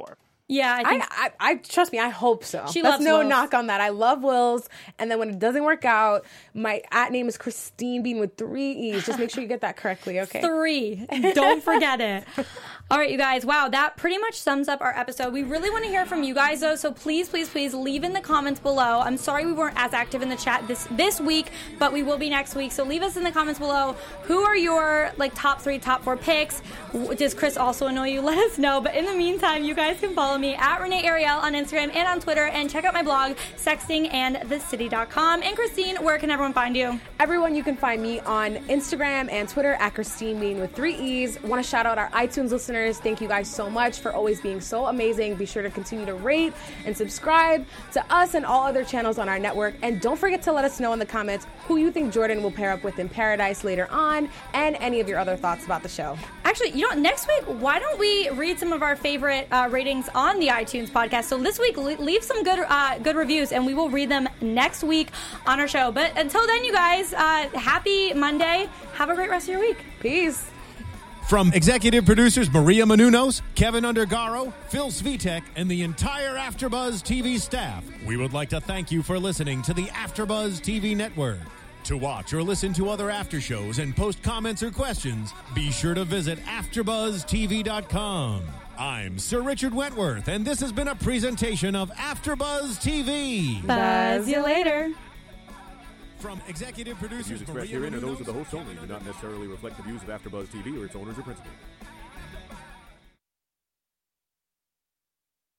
Speaker 1: Yeah, I think
Speaker 3: I trust me, I hope so.
Speaker 1: She
Speaker 3: That's
Speaker 1: loves
Speaker 3: no
Speaker 1: Wills.
Speaker 3: knock on that. I love Wills. And then when it doesn't work out, my @name is Christine Bean with 3 E's. Just make sure you get that correctly, okay?
Speaker 1: 3. Don't forget it. All right, you guys. Wow, that pretty much sums up our episode. We really want to hear from you guys, though, so please, please, please leave in the comments below. I'm sorry we weren't as active in the chat this week, but we will be next week. So leave us in the comments below. Who are your top 3, top 4 picks? Does Chris also annoy you? Let us know. But in the meantime, you guys can follow me at Renee Ariel on Instagram and on Twitter, and check out my blog, sextingandthecity.com. And Christine, where can everyone find you?
Speaker 3: Everyone, you can find me on Instagram and Twitter at Christine Bean with 3 E's. Want to shout out our iTunes listeners. Thank you guys so much for always being so amazing. Be sure to continue to rate and subscribe to us and all other channels on our network. And don't forget to let us know in the comments who you think Jordan will pair up with in Paradise later on, and any of your other thoughts about the show.
Speaker 1: Actually, next week, why don't we read some of our favorite ratings on the iTunes podcast? So this week, leave some good reviews, and we will read them next week on our show. But until then, you guys, happy Monday. Have a great rest of your week.
Speaker 3: Peace.
Speaker 2: From executive producers Maria Menounos, Kevin Undergaro, Phil Svitek, and the entire AfterBuzz TV staff, we would like to thank you for listening to the AfterBuzz TV network. To watch or listen to other after shows and post comments or questions, be sure to visit AfterBuzzTV.com. I'm Sir Richard Wentworth, and this has been a presentation of AfterBuzz TV.
Speaker 1: Buzz you later.
Speaker 2: From executive producers
Speaker 5: Views expressed
Speaker 2: Maria
Speaker 5: herein are those of the
Speaker 2: Menounos,
Speaker 5: hosts only and do not necessarily reflect the views of AfterBuzz TV or its owners or principals.